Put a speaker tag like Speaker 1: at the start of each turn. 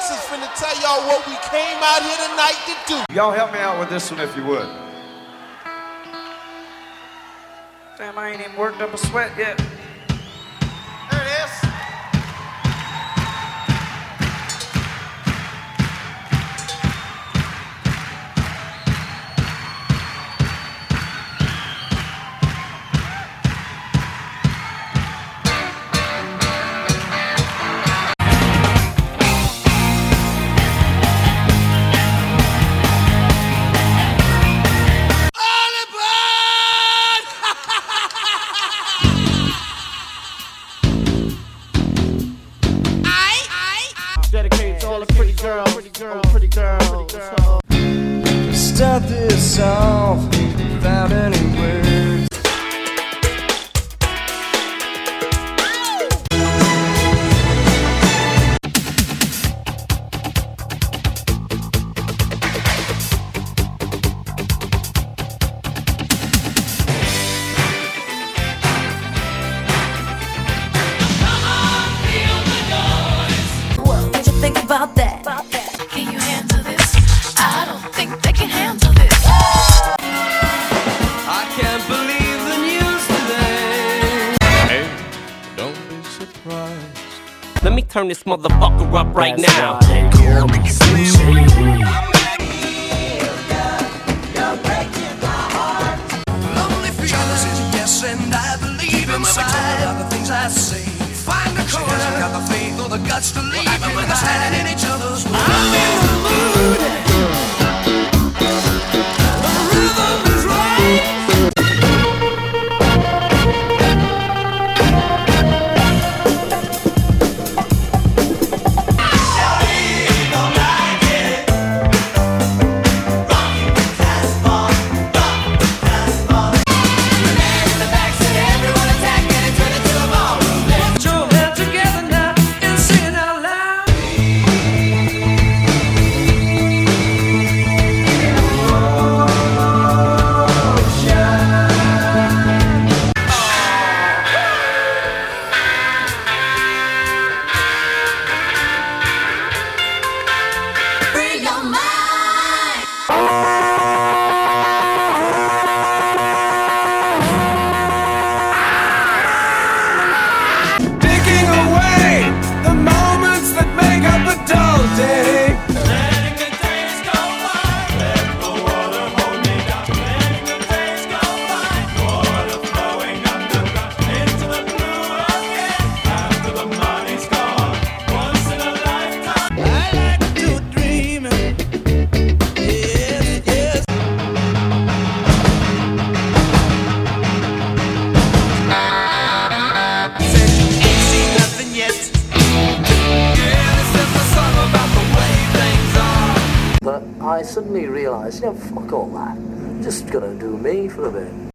Speaker 1: Ace is finna tell y'all what we came out here tonight to do.
Speaker 2: Y'all help me out with this one if you would.
Speaker 3: Damn, I ain't even worked up a sweat yet.
Speaker 1: There it is.
Speaker 3: Dedicated to all the pretty girls, pretty girls.
Speaker 4: Start this off without any words.
Speaker 5: What you think about that? Can you handle this? I don't think they can handle this.
Speaker 4: I can't believe the news today.
Speaker 6: Hey, don't be surprised.
Speaker 7: Let me turn this motherfucker up right now.
Speaker 4: Lonely feelings, yes, and I believe in the things I say. Find the chords, got the faith or the guts to leave them with us standing in each other's way. I'm in the mood. The rhythm is right. Put your hands together now and sing out loud.
Speaker 5: Free your mind.
Speaker 4: Taking away the moments that make up a dull day. Letting the days go by. Let the water hold me down. Letting the days go by. Water flowing underground into the blue again. After the money's gone, once in a lifetime. I like to dream. Yes, yes. Said you ain't seen nothing yet. Yeah, this is a song about the way things are.
Speaker 8: But I suddenly realised, fuck all that. I'm just gonna do me for a bit.